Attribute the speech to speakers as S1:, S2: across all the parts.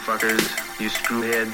S1: fuckers, you screwheads.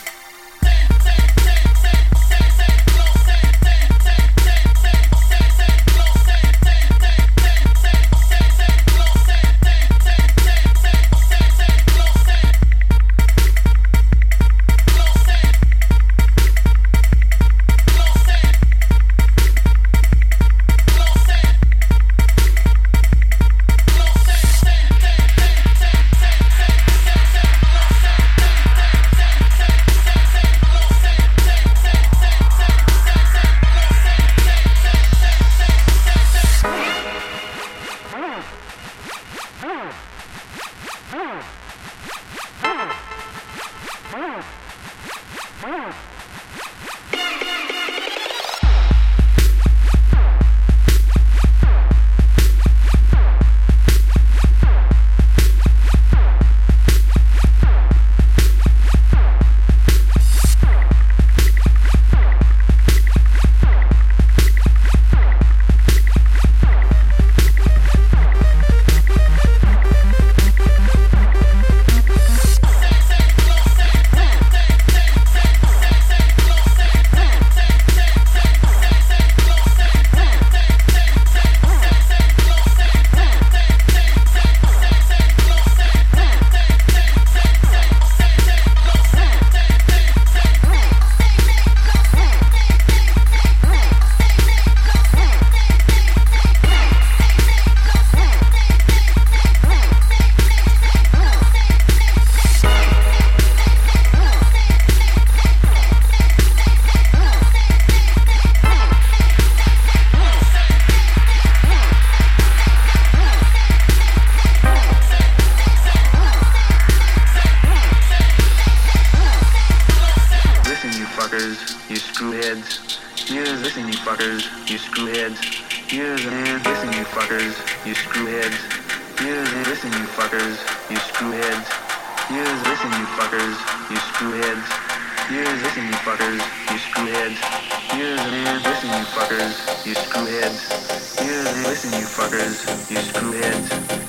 S1: You screwheads. Here's listen, you fuckers, you screwheads. Here's an and listen, you fuckers, you screwheads. Here's and listen, you fuckers, you screwheads. Here's listen, you fuckers, you screwheads. Here's listen, you fuckers, you screwheads. Here's an and listen, you fuckers, you screwheads. Here's and listen, you fuckers, you screwheads.